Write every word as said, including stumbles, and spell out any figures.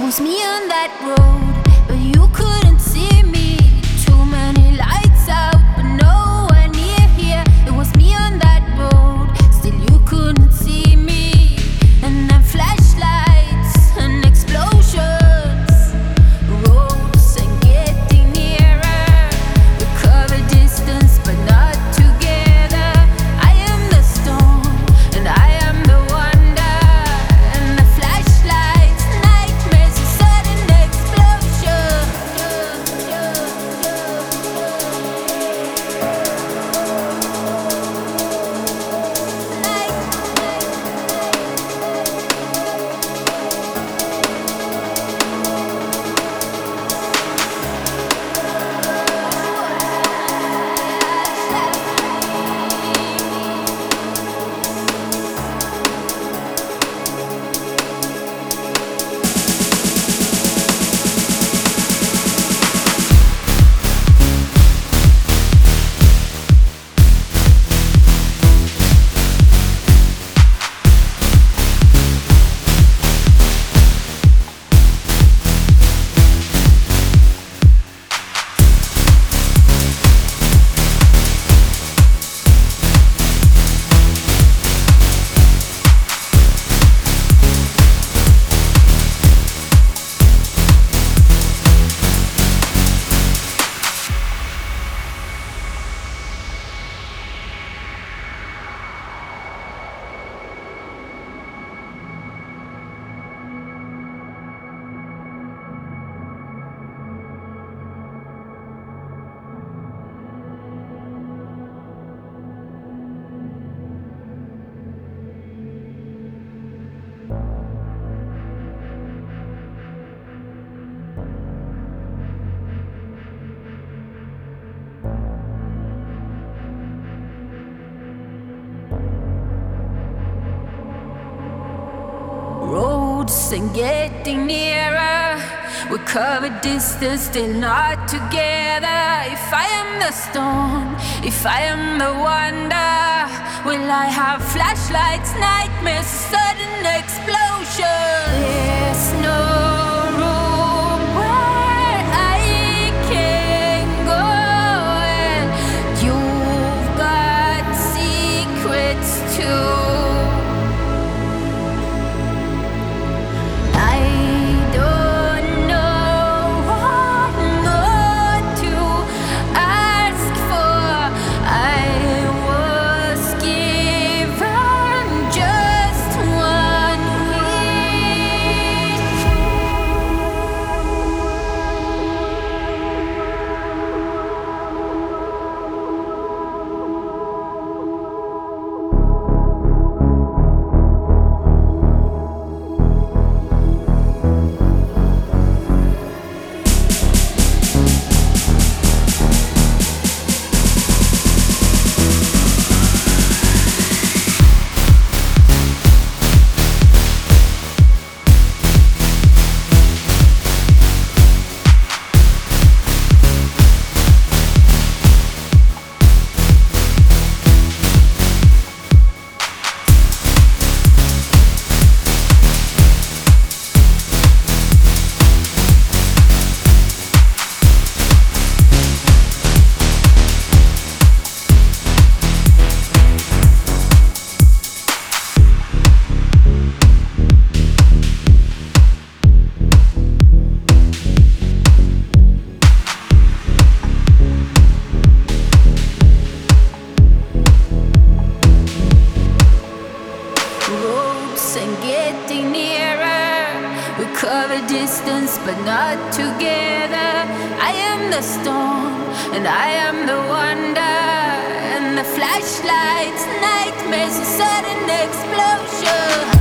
was me on that road, but you couldn't see me. Too many lights out, but no one near here. It was me on that road, still you couldn't see me. And then flashlights and explosions, roads and getting nearer. We cover distance, but not together. I am the storm, and I am the wonder. And the flashlights, nightmares, a sudden explosion. Roads and getting nearer. We cover distance, still not together. If I am the storm, if I am the wonder, will I have flashlights, nightmares, sudden explosion? There's no room where I can go, and you've got secrets too. And getting nearer. We cover distance, but not together. I am the storm, and I am the wonder. And the flashlights, nightmares, a sudden explosion.